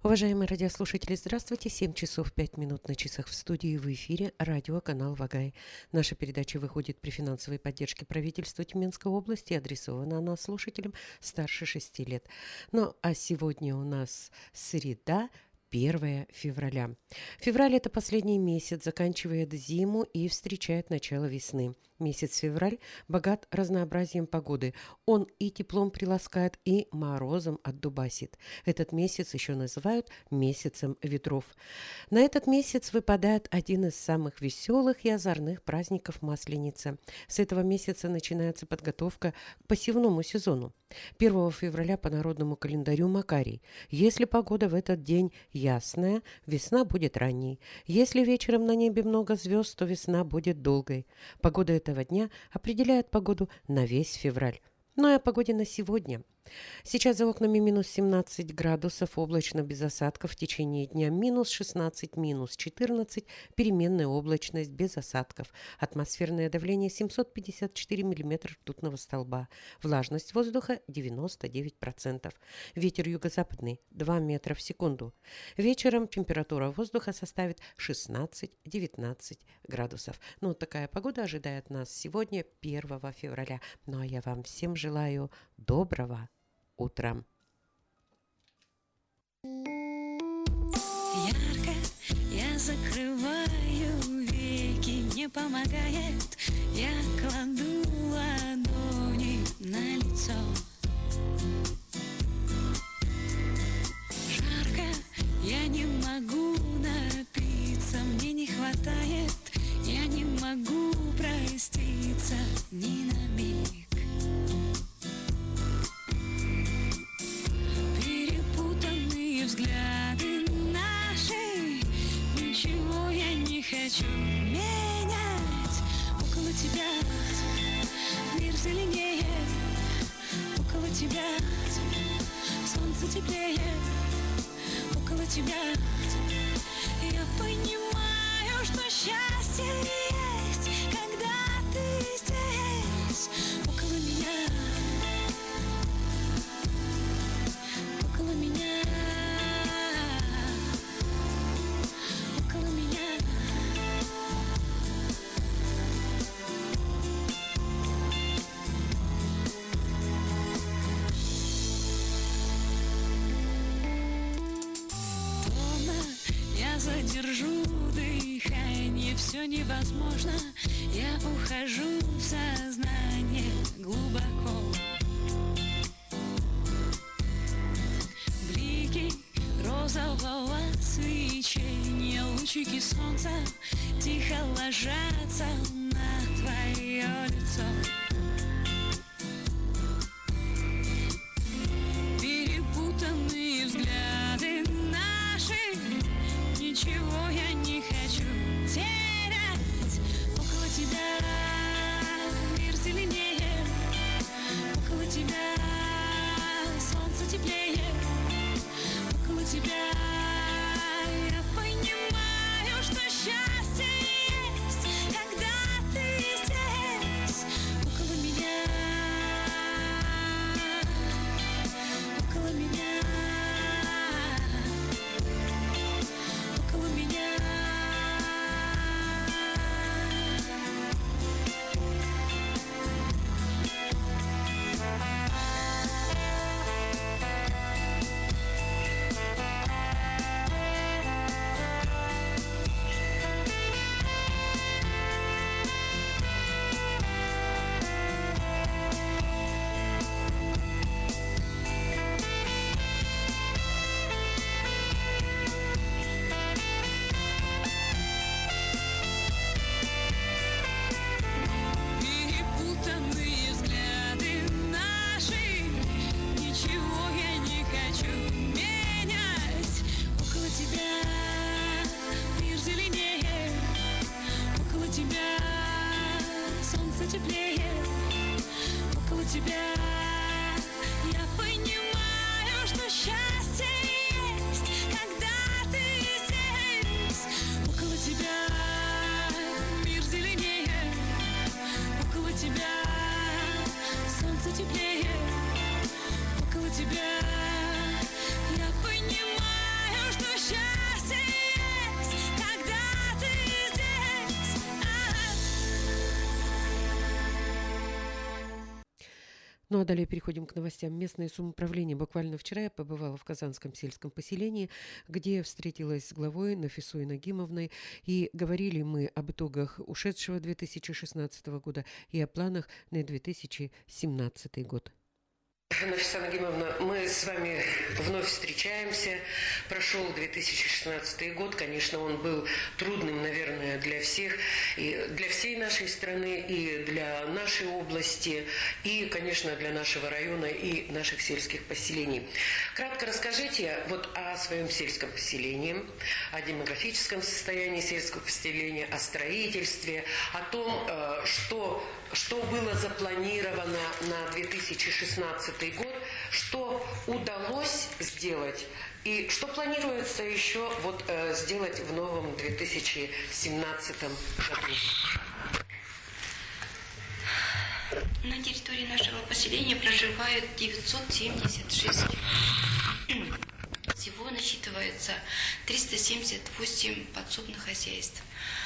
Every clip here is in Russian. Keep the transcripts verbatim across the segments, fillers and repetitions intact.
Уважаемые радиослушатели, здравствуйте. семь часов пять минут на часах в студии, в эфире радиоканал «Вагай». Наша передача выходит при финансовой поддержке правительства Тюменской области и адресована она слушателям старше шести лет. Ну, а сегодня у нас среда, первое февраля. Февраль– это последний месяц, заканчивает зиму и встречает начало весны. Месяц февраль богат разнообразием погоды. Он и теплом приласкает, и морозом отдубасит. Этот месяц еще называют месяцем ветров. На этот месяц выпадает один из самых веселых и озорных праздников Масленица. С этого месяца начинается подготовка к посевному сезону. первого февраля по народному календарю Макарий. Если погода в этот день ясная, весна будет ранней. Если вечером на небе много звезд, то весна будет долгой. Погода этого дня определяет погоду на весь февраль. Ну и о погоде на сегодня. Сейчас за окнами минус семнадцать градусов, облачно без осадков, в течение дня минус шестнадцать, минус четырнадцать, переменная облачность без осадков. Атмосферное давление семьсот пятьдесят четыре миллиметра ртутного столба. Влажность воздуха девяносто девять процентов. Ветер юго-западный два метра в секунду. Вечером температура воздуха составит шестнадцать-девятнадцать градусов. Ну, вот такая погода ожидает нас сегодня, первого февраля. Ну, а я вам всем желаю доброго утра. Ярко я закрываю веки, не помогает. Я кладу ладони на лицо. Жарко, я не могу напиться, мне не хватает. Я не могу проститься ни на миг. Взгляды наши, ничего я не хочу менять. Около тебя мир зеленее, около тебя солнце теплее, около тебя я понимаю, что счастье есть, когда ты здесь, около меня, около меня. Задержу дыхание, все невозможно. Я ухожу в сознание глубоко. Блики розового свечения, лучики солнца тихо ложатся на твое лицо. Перепутанные взгляды наши, ничего я не хочу терять. Около тебя мир зеленее, около тебя солнце теплее, около тебя я понимаю, что счастье есть, когда ты здесь, около меня, около меня. Теплее, около тебя я понимаю, Ну а далее переходим к новостям. Местное самоуправление. Буквально вчера я побывала в Казанском сельском поселении, где встретилась с главой Нафисой Нагимовной, и говорили мы об итогах ушедшего две тысячи шестнадцатого года и о планах на две тысячи семнадцатый год. Нафиса Нагимовна, мы с вами вновь встречаемся. Прошел две тысячи шестнадцатый год. Конечно, он был трудным, наверное, для всех, и для всей нашей страны, и для нашей области, и, конечно, для нашего района и наших сельских поселений. Кратко расскажите вот о своем сельском поселении, о демографическом состоянии сельского поселения, о строительстве, о том, что, что было запланировано на две тысячи шестнадцатый год, что удалось сделать и что планируется еще вот, э, сделать в новом две тысячи семнадцатом году. На территории нашего поселения проживает девятьсот семьдесят шесть. Всего насчитывается триста семьдесят восемь подсобных хозяйств.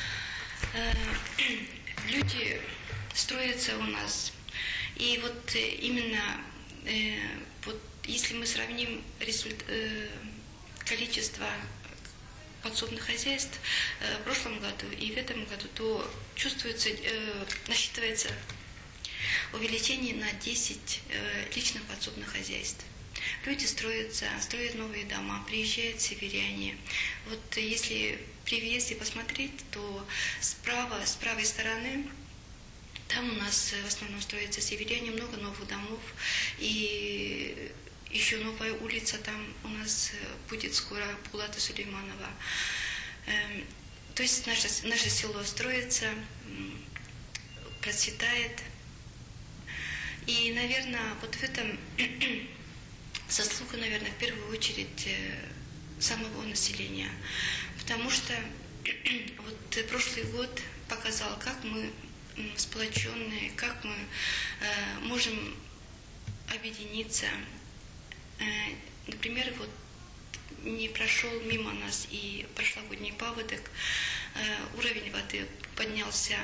Люди строятся у нас. И вот именно вот если мы сравним результ... количество подсобных хозяйств в прошлом году и в этом году, то чувствуется, насчитывается увеличение на десять личных подсобных хозяйств. Люди строятся, строят новые дома, приезжают северяне. Вот если при въезде посмотреть, то справа, с правой стороны, там у нас в основном строятся северяне, много новых домов. И еще новая улица там у нас будет скоро, Булата Сулейманова. То есть наше, наше село строится, процветает. И, наверное, вот в этом заслуга, наверное, в первую очередь самого населения. Потому что вот прошлый год показал, как мы сплоченные, как мы э, можем объединиться. Э, например, вот не прошел мимо нас и прошлогодний паводок, э, уровень воды поднялся.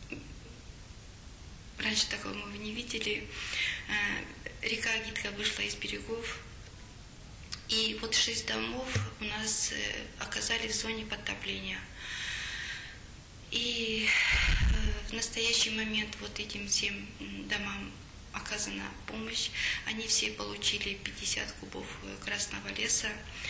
Раньше такого мы не видели. Э, река Гидка вышла из берегов. И вот шесть домов у нас э, оказались в зоне подтопления. И в настоящий момент вот этим всем домам оказана помощь. Они все получили пятьдесят кубов красного леса.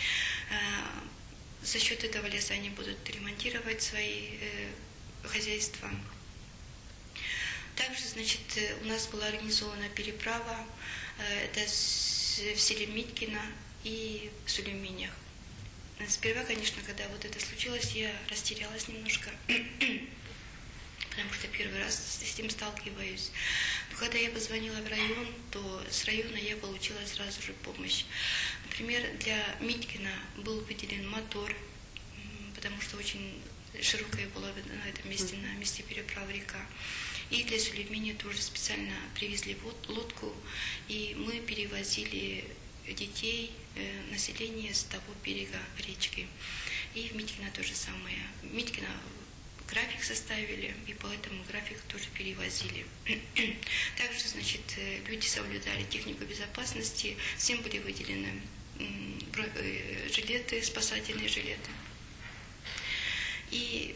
За счет этого леса они будут ремонтировать свои хозяйства. Также, значит, у нас была организована переправа. Это в селе Миткино и в Сулейменях. Сперва, конечно, когда вот это случилось, я растерялась немножко, потому что первый раз с этим сталкиваюсь. Но когда я позвонила в район, то с района я получила сразу же помощь. Например, для Миткина был выделен мотор, потому что очень широкая была на этом месте, на месте переправы река. И для Сулеймения тоже специально привезли лодку, и мы перевозили детей, население с того берега речки. И в Миткино то же самое. В Миткино график составили, и по этому графику тоже перевозили. Также, значит, люди соблюдали технику безопасности, всем были выделены жилеты, спасательные жилеты. И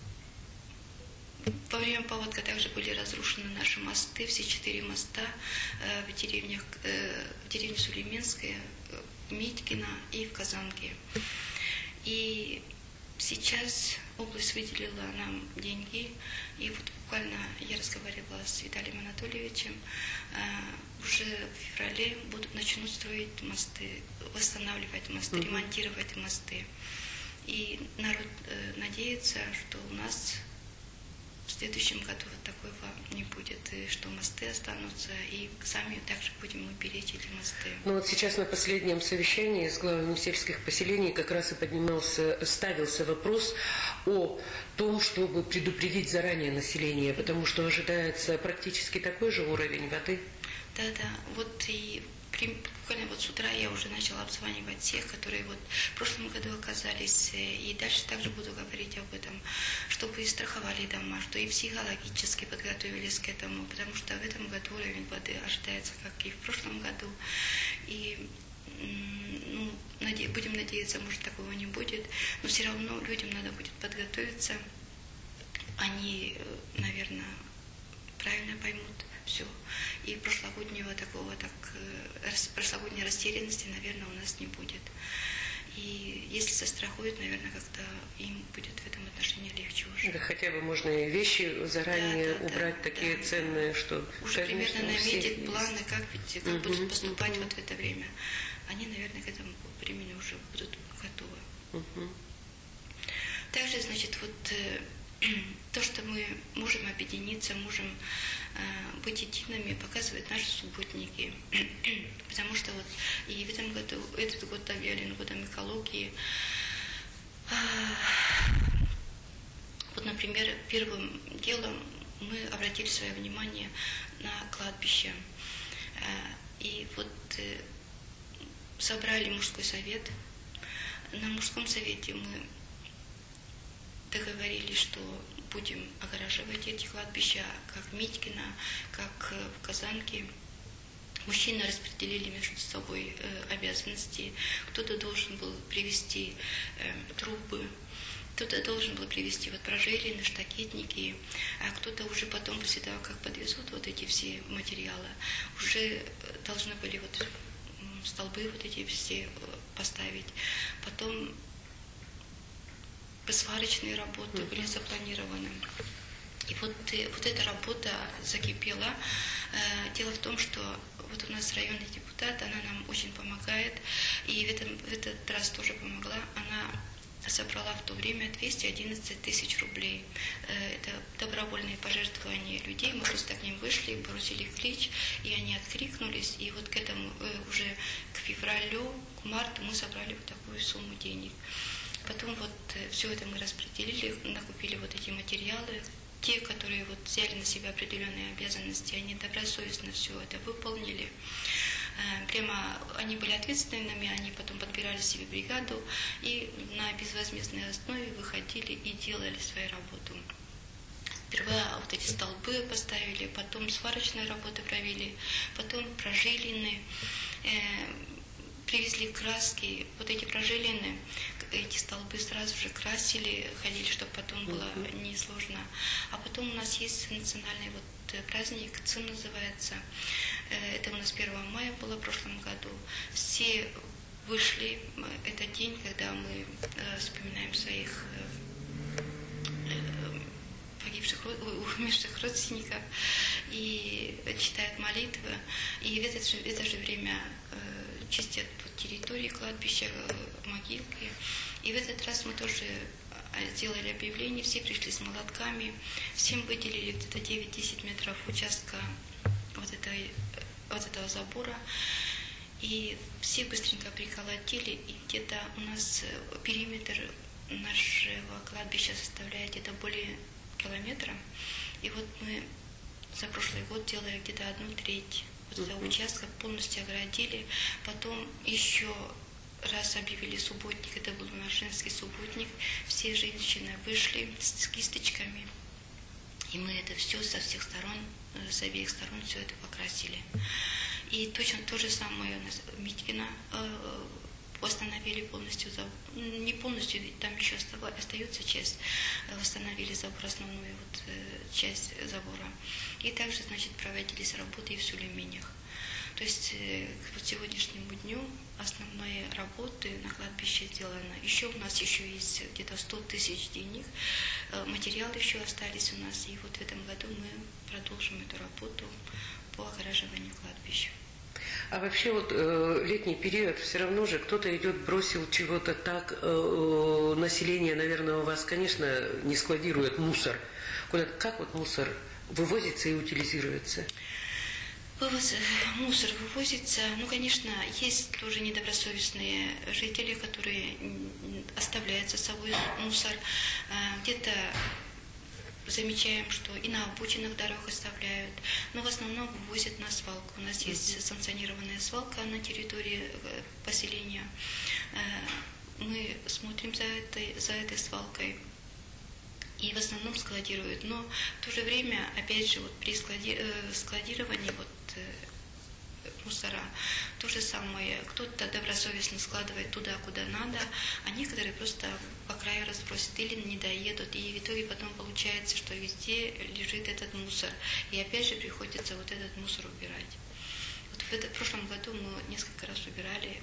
во время паводка также были разрушены наши мосты, все четыре моста в деревнях, в деревне Сулейменская, в Миткино и в Казанке. И сейчас область выделила нам деньги, и вот буквально я разговаривала с Виталием Анатольевичем, уже в феврале будут начнут строить мосты, восстанавливать мосты, mm-hmm. ремонтировать мосты. И народ надеется, что у нас в следующем году вот такого не будет, и что мосты останутся, и сами также будем мы беречь эти мосты. Ну вот сейчас на последнем совещании с главами сельских поселений как раз и поднимался, ставился вопрос о том, чтобы предупредить заранее население, потому что ожидается практически такой же уровень воды. Да-да, вот и в буквально вот с утра я уже начала обзванивать всех, которые вот в прошлом году оказались, и дальше также буду говорить об этом, чтобы и страховали дома, что и психологически подготовились к этому, потому что в этом году уровень воды ожидается, как и в прошлом году, и ну, наде... будем надеяться, может, такого не будет, но все равно людям надо будет подготовиться, они, наверное, правильно поймут все. И прошлогоднего такого, так, прошлогодней растерянности, наверное, у нас не будет. И если застрахуют, наверное, как-то им будет в этом отношении легче уже. Да, хотя бы можно и вещи заранее да, да, убрать, да, такие да, ценные, что... Уже конечно, примерно наметить планы, как, ведь, как uh-huh, будут поступать uh-huh. вот в это время. Они, наверное, к этому времени уже будут готовы. Uh-huh. Также, значит, вот то, что мы можем объединиться, можем э, быть едиными, показывают наши субботники. Потому что вот и в этом году, этот год объявлен годом экологии. Вот, например, первым делом мы обратили свое внимание на кладбище. И вот собрали мужской совет. На мужском совете мы договорились, что будем огораживать эти кладбища, как в Митькино, как в Казанке. Мужчины распределили между собой э, обязанности. Кто-то должен был привезти э, трубы, кто-то должен был привезти вот прожелины, штакетники, а кто-то уже потом, после того, как подвезут вот эти все материалы, уже должны были вот столбы вот эти все поставить. Потом сварочные работы были запланированы. И вот, и вот эта работа закипела. Дело в том, что вот у нас районный депутат, она нам очень помогает. И в, этом, в этот раз тоже помогла. Она собрала в то время двести одиннадцать тысяч рублей. Это добровольные пожертвования людей. Мы просто к ним вышли, бросили клич, и они откликнулись. И вот к этому уже к февралю, к марту мы собрали вот такую сумму денег. Потом вот все это мы распределили, накупили вот эти материалы. Те, которые вот взяли на себя определенные обязанности, они добросовестно все это выполнили. Прямо они были ответственными, они потом подбирали себе бригаду и на безвозмездной основе выходили и делали свою работу. Сперва вот эти столбы поставили, потом сварочные работы провели, потом прожилины, э, привезли краски, вот эти прожилины, эти столбы сразу же красили, ходили, чтобы потом было несложно. А потом у нас есть национальный вот праздник, ЦИМ называется. Это у нас первого мая было в прошлом году. Все вышли, это день, когда мы вспоминаем своих погибших, умерших родственников и читают молитвы. И в это же, в это же время чистят территории кладбища, могилки. И в этот раз мы тоже сделали объявление, все пришли с молотками, всем выделили где-то девять-десять метров участка вот, этой, вот этого забора. И все быстренько приколотили, и где-то у нас периметр нашего кладбища составляет где-то более километра. И вот мы за прошлый год делали где-то одну треть вот этого участка, полностью оградили. Потом еще раз объявили субботник, это был наш женский субботник. Все женщины вышли с кисточками, и мы это все со всех сторон, с обеих сторон все это покрасили. И точно то же самое у нас Митькино э, восстановили полностью, не полностью, там еще остается часть, восстановили забор, основную вот, часть забора. И также, значит, проводились работы и в Сулейменях. То есть к вот сегодняшнему дню основные работы на кладбище сделаны. Еще у нас еще есть где-то сто тысяч денег, материалы еще остались у нас. И вот в этом году мы продолжим эту работу по огораживанию кладбища. А вообще вот э, летний период все равно же кто-то идет, бросил чего-то так, э, население, наверное, у вас, конечно, не складирует мусор. Куда, как вот мусор вывозится и утилизируется? Вывоз, мусор вывозится. Ну, конечно, есть тоже недобросовестные жители, которые оставляют за собой мусор. Где-то замечаем, что и на обочинах дорог оставляют, но в основном вывозят на свалку. У нас mm-hmm. есть санкционированная свалка на территории поселения. Мы смотрим за этой, за этой свалкой. И в основном складируют. Но в то же время, опять же, вот при склади, складировании вот, мусора, то же самое, кто-то добросовестно складывает туда, куда надо, а некоторые просто по краю разбросят или не доедут, и в итоге потом получается, что везде лежит этот мусор, и опять же приходится вот этот мусор убирать. Вот в, это, в прошлом году мы несколько раз убирали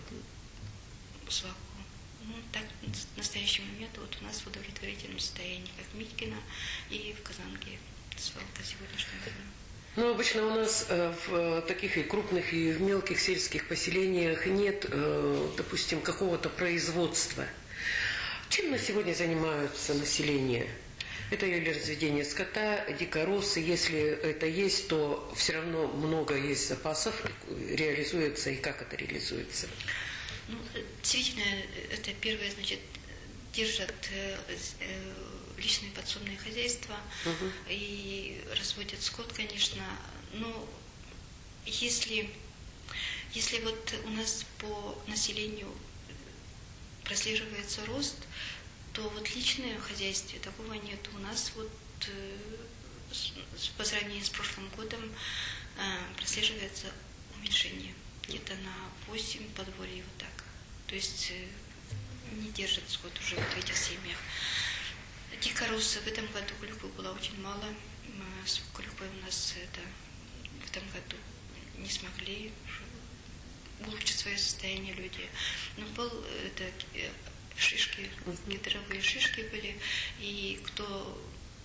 э, свалку. Ну, так, в настоящий момент вот у нас в удовлетворительном состоянии, как в Митькино и в Казанке, свалка сегодняшнего дня. Ну, обычно у нас э, в таких и крупных, и в мелких сельских поселениях нет, э, допустим, какого-то производства. Чем на сегодня занимаются население? Это или разведение скота, дикоросы. Если это есть, то все равно много есть запасов, реализуется, и как это реализуется? Ну, действительно, это первое, значит, держат э, э, личные подсобные хозяйства угу. и разводят скот, конечно. Но если, если вот у нас по населению прослеживается рост, то вот личное хозяйство такого нет. У нас вот э, по сравнению с прошлым годом э, прослеживается уменьшение. Где-то на восемь подворий вот так. То есть э, не держат скот уже вот в этих семьях. Дикоросы в этом году клюквы было очень мало. С клюквой у нас это, в этом году не смогли улучшить свое состояние люди. Но был это шишки, кедровые шишки были, и кто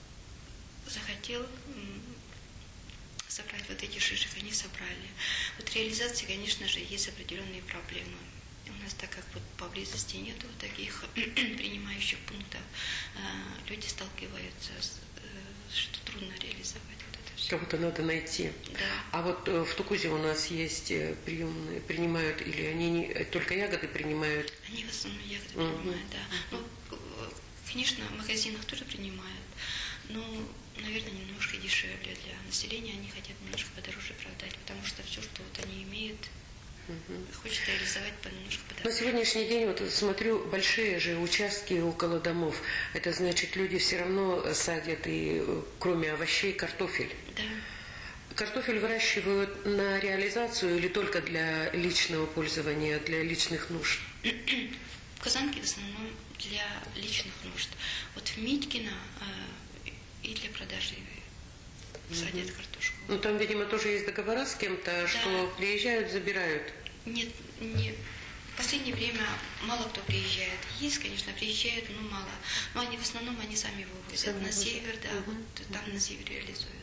захотел собрать вот эти шишек, они собрали. Вот реализации, конечно же, есть определенные проблемы. У нас, так как вот поблизости нету таких принимающих пунктов, люди сталкиваются с, что трудно реализовать вот это все. Кого-то надо найти. Да. А вот в Тукузе у нас есть приемные, принимают, или они не, только ягоды принимают? Они в основном ягоды uh-huh. принимают, да. Ну, конечно, в магазинах тоже принимают, но, наверное, немножко дешевле для населения. Они хотят немножко подороже продать, потому что все, что вот они имеют, хочет реализовать немножко подороже. На сегодняшний день, вот смотрю, большие же участки около домов. Это значит, люди все равно садят и, кроме овощей, картофель. Да. Картофель выращивают на реализацию или только для личного пользования, для личных нужд? В Казанке в основном для личных нужд. Вот в Митькино э, и для продажи садят mm-hmm. картошку. Ну там, видимо, тоже есть договора с кем-то, да. что приезжают, забирают. Нет, нет. В последнее время мало кто приезжает. Есть, конечно, приезжают, но мало. Но они в основном они сами вывозят сами на север, да, угу. вот там на севере реализуют.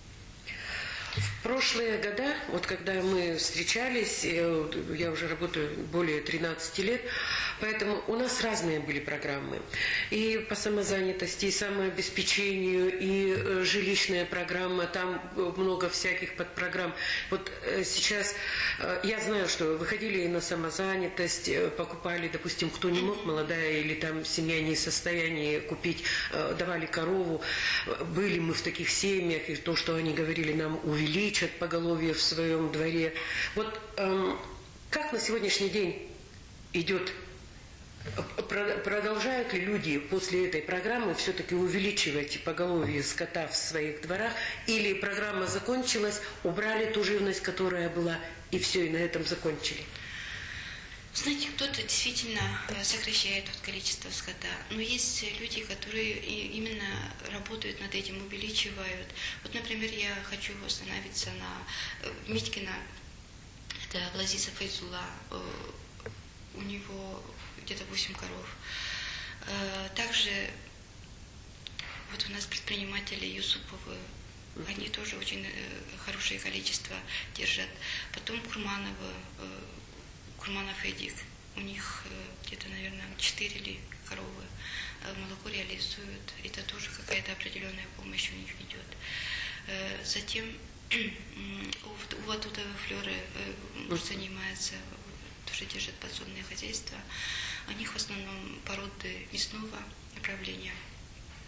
В прошлые года, вот когда мы встречались, я уже работаю более тринадцати лет, поэтому у нас разные были программы. И по самозанятости, и самообеспечению, и жилищная программа, там много всяких подпрограмм. Вот сейчас я знаю, что выходили на самозанятость, покупали, допустим, кто не мог, молодая или там семья не в состоянии купить, давали корову. Были мы в таких семьях, и то, что они говорили нам, увеличат поголовье в своем дворе. Вот эм, как на сегодняшний день идет, продолжают ли люди после этой программы все-таки увеличивать поголовье скота в своих дворах, или программа закончилась, убрали ту живность, которая была, и все, и на этом закончили? Знаете, кто-то действительно сокращает вот количество скота, но есть люди, которые именно работают над этим, увеличивают. Вот, например, я хочу остановиться на Митькино, это Влазиса Файзула, у него где-то восемь коров. Также вот у нас предприниматели Юсуповы, они тоже очень хорошее количество держат. Потом Курмановы, Курманов Эдик, у них где-то, наверное, четыре ли коровы, молоко реализуют. Это тоже какая-то определенная помощь у них идет. Затем у Ватута Флёры занимается, тоже держат подсобное хозяйство. У них в основном породы мясного направления.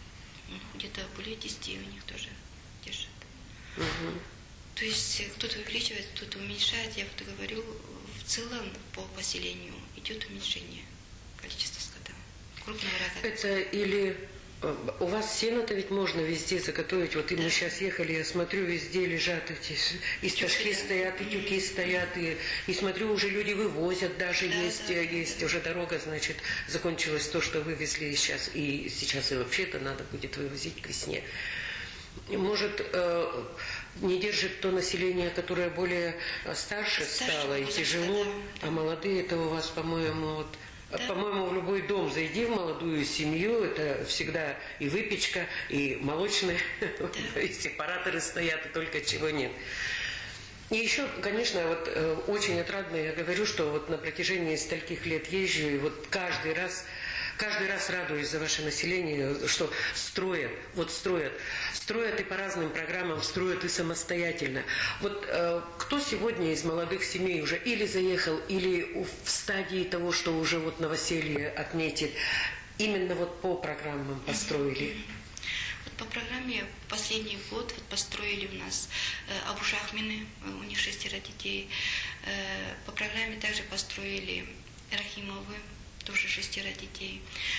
где-то более десяти у них тоже держат. Угу. То есть кто-то увеличивает, кто-то уменьшает. Я вот говорю, в целом по поселению идет уменьшение количества скота. Крупного рога. Это или у вас сено-то ведь можно везде заготовить. Вот и мы Да. сейчас ехали, я смотрю, везде лежат эти, и стажки да. стоят, и тюки стоят, и, и смотрю, уже люди вывозят, даже Да, есть, да, есть да. уже дорога, значит, закончилось то, что вывезли сейчас, и сейчас и вообще-то надо будет вывозить к весне. Может, э, не держит то население, которое более старше Старше стало и возраста, тяжело, да, да. а молодые, это у вас, по-моему, вот, Да. по-моему, в любой дом зайди, в молодую семью, это всегда и выпечка, и молочные, и сепараторы стоят, и только чего нет. И еще, конечно, вот э, очень отрадно я говорю, что вот на протяжении стольких лет езжу, и вот каждый раз, каждый раз радуюсь за ваше население, что строят, вот строят, строят и по разным программам, строят и самостоятельно. Вот э, кто сегодня из молодых семей уже или заехал, или в стадии того, что уже вот новоселье отметит, именно вот по программам построили? Вот по программе последний год вот построили у нас э, Абушахмины, э, у них шестеро детей. Э, по программе также построили Рахимовы, тоже шестеро детей.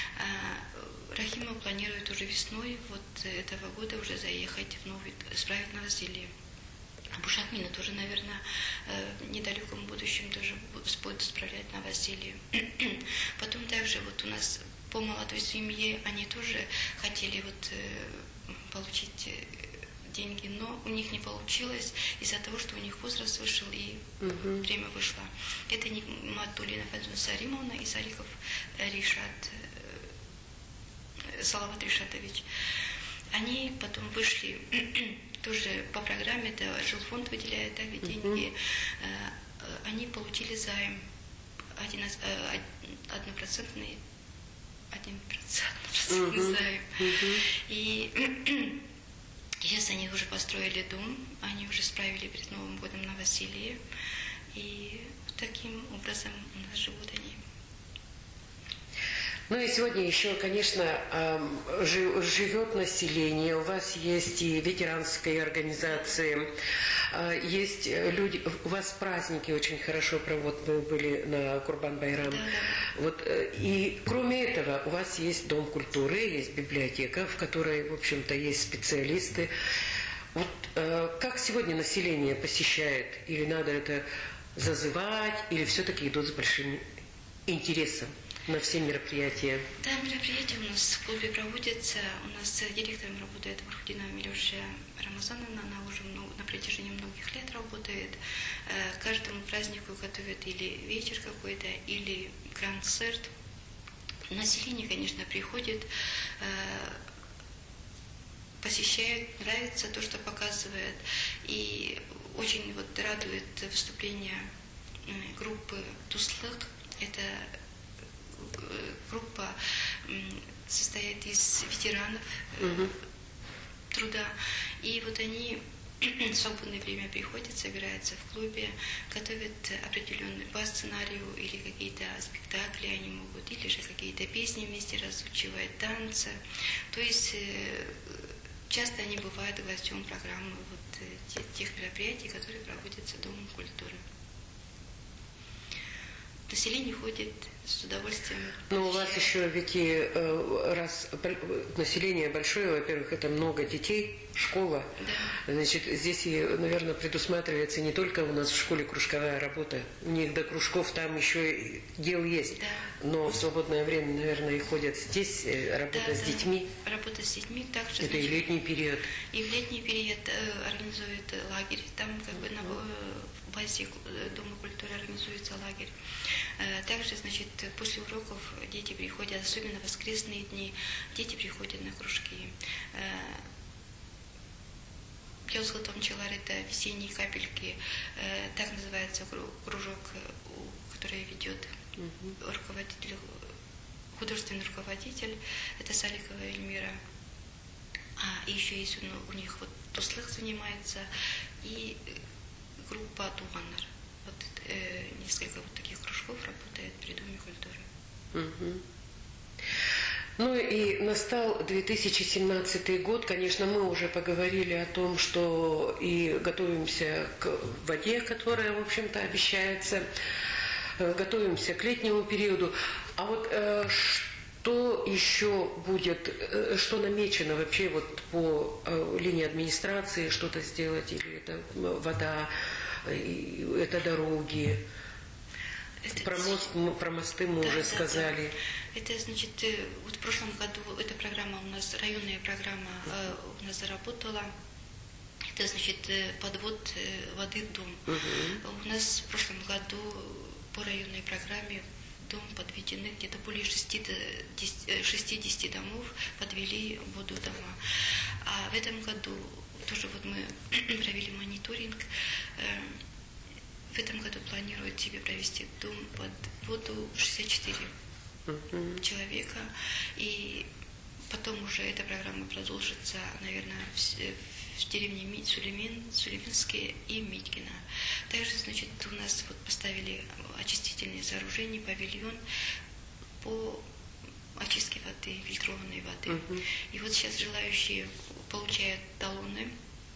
Э, Рахимов планирует уже весной вот этого года уже заехать в новый, справить новоселье. Абушахмины тоже, наверное, в недалеком будущем тоже будут справлять новоселье. Потом также вот у нас по молодой семье они тоже хотели вот получить деньги, но у них не получилось из-за того, что у них возраст вышел и uh-huh. время вышло. Это не Матулина Фадзуна Саримовна и Саликов Ришат, Салават Ришатович. Они потом вышли тоже по программе, это жилфонд выделяет так, деньги. Uh-huh. Они получили займ однопроцентный, один процент uh-huh. займ. Uh-huh. И сейчас они уже построили дом, они уже справили перед Новым годом новоселье. И таким образом у нас живут они. Ну и сегодня еще, конечно, живет население, у вас есть и ветеранские организации, есть люди, у вас праздники очень хорошо проводены были на Курбан-Байрам. Да, да. Вот, и кроме этого у вас есть Дом культуры, есть библиотека, в которой, в общем-то, есть специалисты. Вот как сегодня население посещает, или надо это зазывать, или все-таки идут с большим интересом на все мероприятия? Да, мероприятия у нас в клубе проводятся. У нас директором работает Вархудинова Милюша Рамазановна. Она уже много, на протяжении многих лет работает. К каждому празднику готовят или вечер какой-то, или концерт. Население, конечно, приходит, посещает, нравится то, что показывает. И очень вот радует выступление группы Туслык. Это группа состоит из ветеранов uh-huh. труда. И вот они в свободное время приходят, собираются в клубе, готовят определенные по сценарию или какие-то спектакли они могут, или же какие-то песни вместе разучивать, танцы. То есть часто они бывают гостем программы вот тех мероприятий, которые проводятся Домом культуры. Население ходит с удовольствием. Но у вас еще ведь и раз население большое, во-первых, это много детей, школа. Да. Значит, здесь, и, наверное, предусматривается не только у нас в школе кружковая работа. У них до кружков там еще дел есть. Да. Но в свободное время, наверное, и ходят здесь, работа да, с да. детьми. Работа с детьми также. Это значит, и летний период. И в летний период э, организуют лагерь. Там как бы на в базе Дома культуры организуется лагерь. Э, также, значит, после уроков дети приходят, особенно в воскресные дни, дети приходят на кружки. Келсхотом Челар — это весенние капельки, э, так называется кружок, который ведет uh-huh. руководитель, художественный руководитель, это Саликова Эльмира. А и еще есть у, у них вот Туслых занимается и группа Туганар. Вот э, несколько вот таких кружков работает при Доме культуры. Uh-huh. Ну и настал две тысячи семнадцатый год. Конечно, мы уже поговорили о том, что и готовимся к воде, которая, в общем-то, обещается. Готовимся к летнему периоду. А вот э, что еще будет, э, что намечено вообще вот по э, линии администрации, что-то сделать, или это вода, э, это дороги? Это, про, мост, про мосты мы да, уже да, сказали. Да. Это, значит, вот в прошлом году эта программа у нас, районная программа э, у нас заработала. Это, значит, подвод воды в дом. Угу. У нас в прошлом году по районной программе в дом подведены где-то более шестидесяти домов, подвели воду в дома. А в этом году тоже вот мы провели мониторинг. Э, В этом году планируют себе провести дом под воду шестьдесят четыре uh-huh. человека. И потом уже эта программа продолжится, наверное, в, в деревне Сулеймен, Сулейменские и Митькино. Также, значит, у нас вот поставили очистительные сооружения, павильон по очистке воды, фильтрованной воды. Uh-huh. И вот сейчас желающие получают талоны.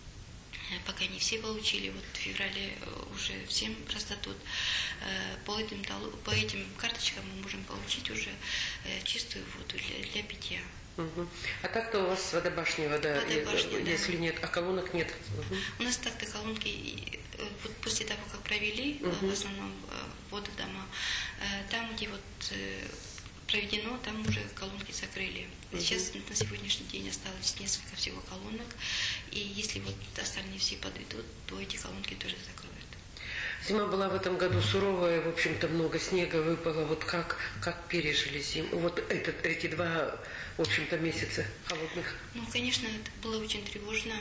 Пока не все получили, вот в феврале уже всем раздадут. По этим, по этим карточкам мы можем получить уже чистую воду для, для питья. Угу. А так-то у вас водобашня, вода, водобашня, если да. нет, а колонок нет? Угу. У нас так-то колонки, вот после того, как провели, угу. в основном воду дома, там, где вот проведено, там уже колонки закрыли. Сейчас uh-huh. на сегодняшний день осталось несколько всего колонок, и если вот остальные все подведут, то эти колонки тоже закроют. Зима была в этом году суровая, в общем-то много снега выпало. Вот как, как пережили зиму? Вот этот, эти два, в общем-то, месяца холодных. Ну, конечно, это было очень тревожно.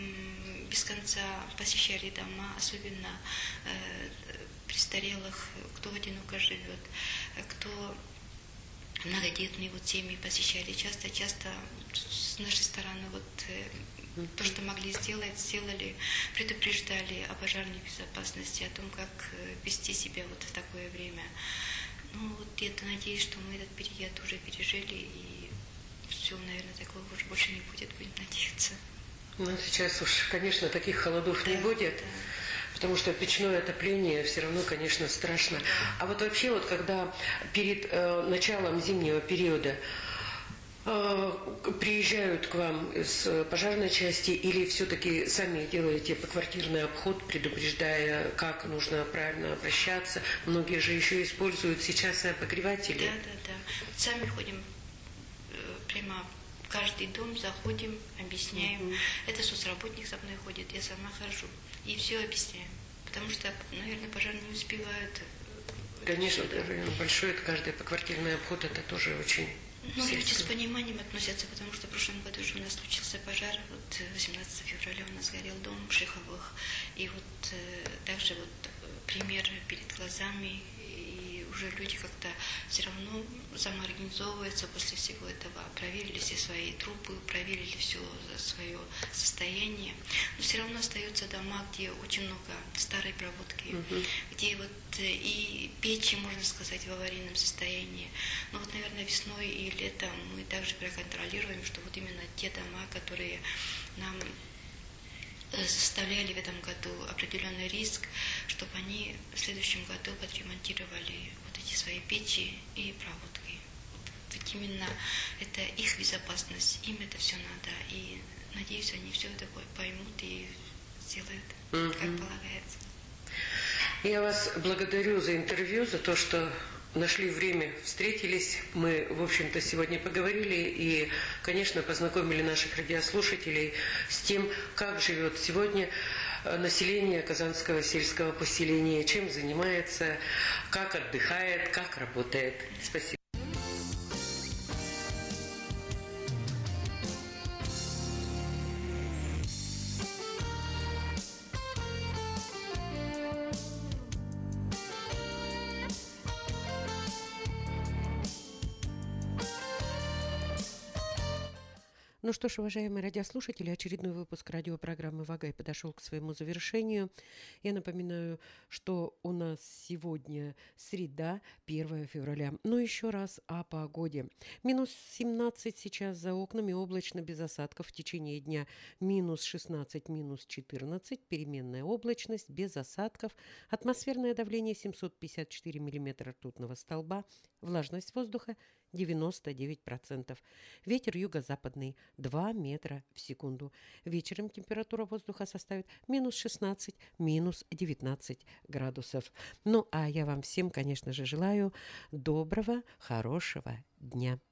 Без конца посещали дома, особенно э, престарелых, кто одиноко живет, кто многодетные вот семьи посещали часто-часто с нашей стороны вот э, то, что могли сделать, сделали, предупреждали о пожарной безопасности, о том, как э, вести себя вот в такое время. Ну вот я-то надеюсь, что мы этот период уже пережили и все, наверное, такого уже больше не будет, будем надеяться. Ну сейчас уж, конечно, таких холодов да, не будет. Да. Потому что печное отопление все равно, конечно, страшно. А вот вообще, вот когда перед э, началом зимнего периода э, приезжают к вам с пожарной части или все-таки сами делаете поквартирный обход, предупреждая, как нужно правильно обращаться? Многие же еще используют сейчас обогреватели. Да, да, да. Сами ходим э, прямо в каждый дом, заходим, объясняем. Mm-hmm. Это соцработник со мной ходит, я сама хожу. И все объясняем. Потому что, наверное, пожарные не успевают. Конечно, район большой, это каждый поквартирный обход, это тоже очень... Ну, люди с пониманием относятся, потому что в прошлом году уже у нас случился пожар. Вот восемнадцатого февраля у нас горел дом в Шиховых. И вот э, также вот пример перед глазами. И уже люди как-то все равно самоорганизовываются после всего этого. Проверили все свои трубы, проверили все свое состояние. Но все равно остаются дома, где очень много старой проводки, угу. где вот и печи, можно сказать, в аварийном состоянии. Но вот, наверное, весной и летом мы также проконтролируем, что вот именно те дома, которые нам составляли в этом году определенный риск, чтобы они в следующем году подремонтировали вот эти свои печи и проводки. Ведь именно это их безопасность, им это все надо. И надеюсь, они все это поймут и сделают, mm-hmm. как полагается. Я вас благодарю за интервью, за то, что нашли время, встретились. Мы, в общем-то, сегодня поговорили и, конечно, познакомили наших радиослушателей с тем, как живет сегодня население Казанского сельского поселения, чем занимается, как отдыхает, как работает. Спасибо. Ну что ж, уважаемые радиослушатели, очередной выпуск радиопрограммы «Вагай» подошел к своему завершению. Я напоминаю, что у нас сегодня среда, первое февраля. Но еще раз о погоде. Минус семнадцать сейчас за окнами, облачно, без осадков. В течение дня минус шестнадцать, минус четырнадцать, переменная облачность, без осадков. Атмосферное давление семьсот пятьдесят четыре миллиметра ртутного столба. Влажность воздуха девяносто девять процентов. Ветер юго-западный два метра в секунду. Вечером температура воздуха составит минус шестнадцать, минус девятнадцать градусов. Ну, а я вам всем, конечно же, желаю доброго, хорошего дня.